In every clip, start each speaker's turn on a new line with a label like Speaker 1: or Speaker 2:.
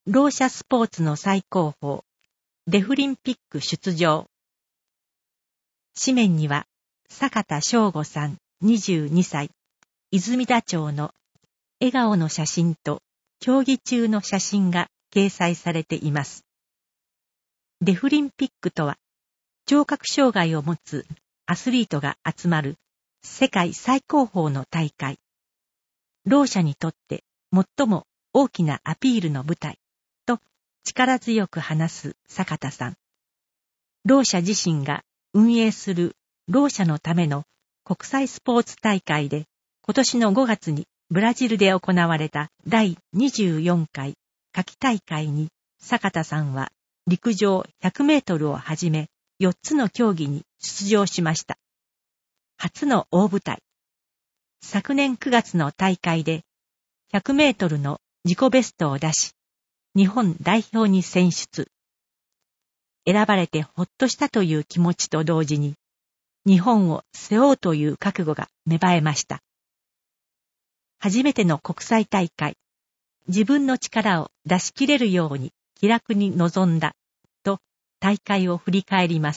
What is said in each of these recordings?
Speaker 1: ろう者スポーツの最高峰、デフリンピック出場。紙面には、坂田翔吾さん22歳、泉田町の笑顔の写真と競技中の写真が掲載されています。デフリンピックとは、聴覚障害を持つアスリートが集まる世界最高峰の大会。ろう者にとって最も大きなアピールの舞台と力強く話す坂田さん。ろう者自身が運営するろう者のための国際スポーツ大会で今年の5月にブラジルで行われた第24回夏季大会に坂田さんは陸上100メートルをはじめ4つの競技に出場しました。初の大舞台。昨年9月の大会で100メートルの自己ベストを出し、日本代表に選出。選ばれてほっとしたという気持ちと同時に、日本を背負うという覚悟が芽生えました。初めての国際大会、自分の力を出し切れるように気楽に臨んだ、と大会を振り返ります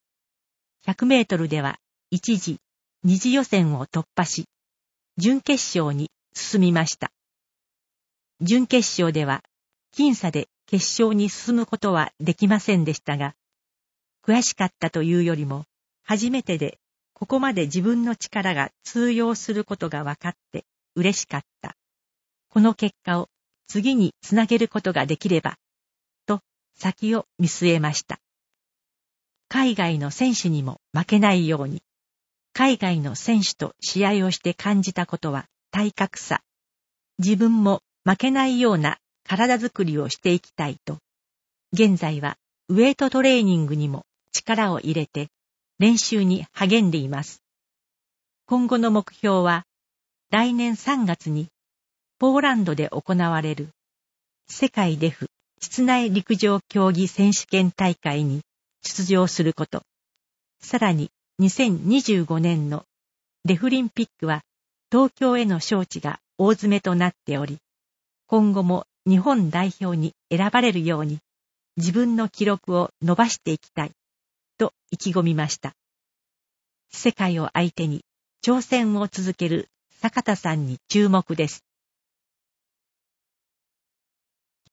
Speaker 1: 。100メートルでは一時、二次予選を突破し、準決勝に進みました。準決勝では、僅差で決勝に進むことはできませんでしたが、悔しかったというよりも、初めてでここまで自分の力が通用することが分かって嬉しかった。この結果を次につなげることができれば、と先を見据えました。海外の選手にも負けないように、海外の選手と試合をして感じたことは体格差。自分も負けないような体づくりをしていきたいと、現在はウェイトトレーニングにも力を入れて練習に励んでいます。今後の目標は、来年3月にポーランドで行われる世界デフ室内陸上競技選手権大会に出場すること。さらに2025年のデフリンピックは東京への招致が大詰めとなっており、今後も日本代表に選ばれるように自分の記録を伸ばしていきたいと意気込みました。世界を相手に挑戦を続ける坂田さんに注目です。